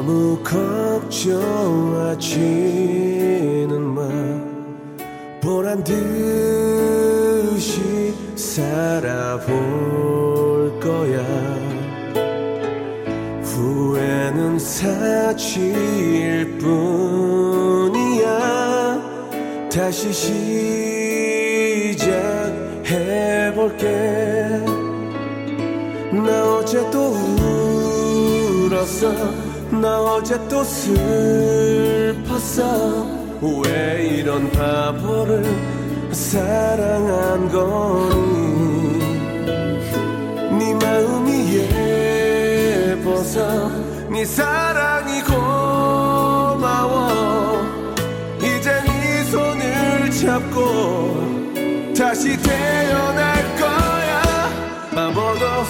너무 걱정하지는 마. 보란 듯이 살아볼 거야. 후회는 사치일 뿐이야. 다시 시작해볼게. 나 어제 또 울었어. 나 어제 또 슬펐어. 왜 이런 바보를 사랑한 거니. 네 마음이 예뻐서 네 사랑이 고마워. 이제 네 손을 잡고 다시 태어날 거야. 아무도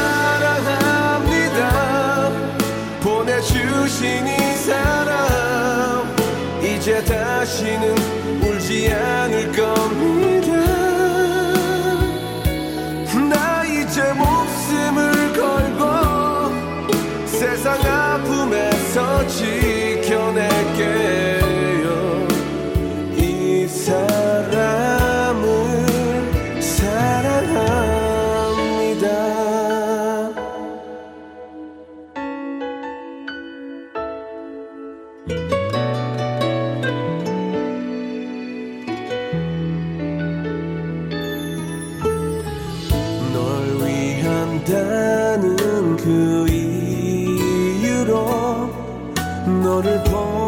사랑합니다. 보내주신 이 사람 이제 다시는 울지 않을 겁니다. 나 이제 목숨을 걸고 세상 아픔에서 지켜낼게요. 이 사람을 사랑합니다. 널 위한다는 그 이유로 너를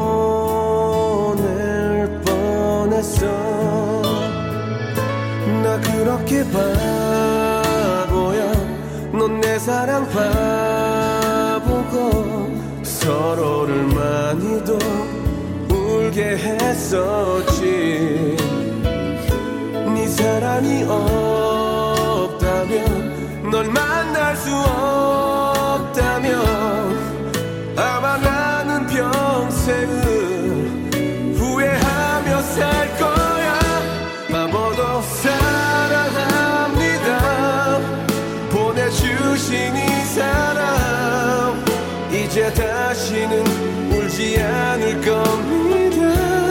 보낼 뻔했어. 나 그렇게 바보야. 넌 내 사랑 바보고 서로를 많이도 울게 했었지. 네 사랑이 없다면 널 만날 수 없다면 아마 나는 평생을 후회하며 살 거야. 바보도 사랑합니다. 보내주신 이 사람 이제 다시는 울지 않을 겁니다.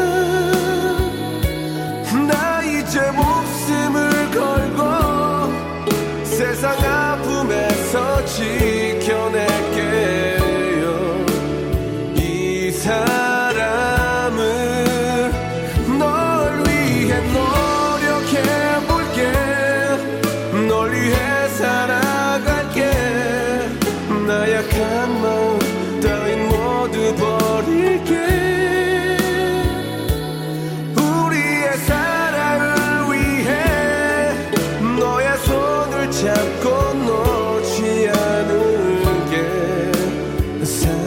나 이제 목숨을 걸고 세상 아픔에서 지켜낼게요. 이 사람을 널 위해 노력해볼게. 널 위해 살아갈게. 나 약한 마음 따윈 모두 버릴게. 우리의 사랑을 위해 너의 손을 잡고 놓지 않을게.